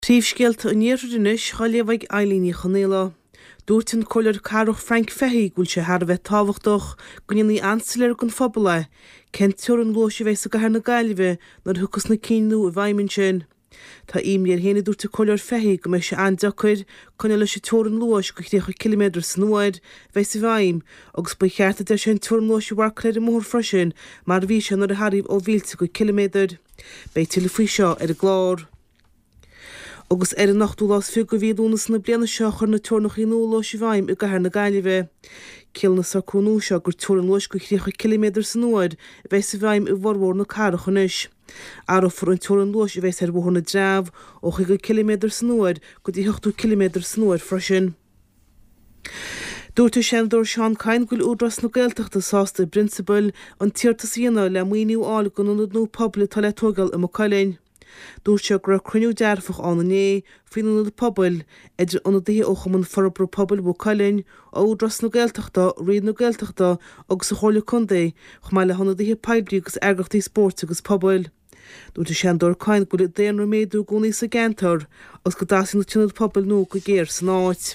Príomhscéalta an níorúis chailehhaigh Eileen Chanéla. Dúirtin coilir carach Frank Fehi gúil sé thar bheith tábhachtach gonneí ansalir gon fphobala. Cén teor an glóise bheith sa gahar na gaiileh nar thuchas na cínú a bhaiminn sin. Tá imníar héna dúirta coilir Fehi go meis sé andeacair chunne leis sé teor an luas go 3 km san nuair bheith sa bhaim agus ba cheartta de sin teor an luas warcléir mór freisin mar bhí sé nar a haríomh ó 2 km. Bei tilfaí seo ar a glár. Agus an nachtúlás fi go bhíúnas na bliana seo chur na teornach í nóla sé bhaim i gahar na gaiileh. Cil na saúnú seo gur teor an luas go 3 km san nuair bheith sa bhaim i bharhór na carachchanis. Arafar an teor an luas i bheith ar bhór na dreamh ó 2 km san nuair go dtí 8 km san nuair freisin. Dúirta seandúir Seán Cain gúil údras na Gaeltachta sásta Principal an tíortas dhéana le muoinú ála go nó pobla tá le tógal i mo Cailín. Dúir se gur cruniú dearfach an né faoine na pobl idir an dtí ó chumann forbrú pobl bó Cailín ó údras na Gaeltachta riad na Gaeltachta agus sa chóirla chundé chumá le honna dtí peidrí agus agachtaí sport agus pobl. Dúirta seandúir Cain gúil déanú méadú gúnaí sa gentar agus go dásin na túnad pobl nó go géir san áit.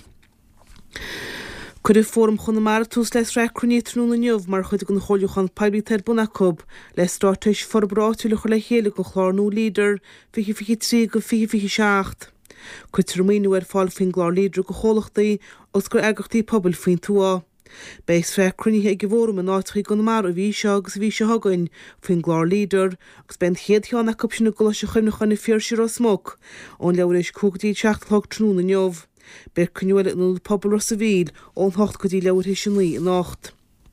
Cuir fóm chun mar tús leis recruní trú na neomh mar chuid gon choúchan peibí tar bunacob le stáis forbráúla chu le chéala go chlárnú líder fi 3 go fi 6. Cuid Romíú ar fáil fin glár líder go cholachtaí os gur agachtaí pobl fin túá. Beis recruníthe ag bhórm an átrií gon mar a bhí seo agus bhí se hagain fin glár líder agus ben chéad teánna cupsina go se chuimnachan na fear siar smog ón leabhar éis cúgtaí teachtlog trú na neomh. Beir cynnuil yn pobl os y fyd o'n hocht gyda lawr hysyn li yn ocht.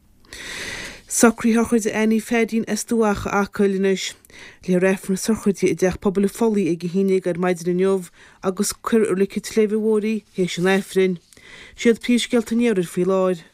Socri hachwyd enni ffedin ystwach a cylinis. Le refn sochryd i dech pobl y ffoli i gyhunig ar maidr yn iof agos cwyr o'r licit lefi wori hysyn effrin. Siad pysgelt yn iawr ffil oed.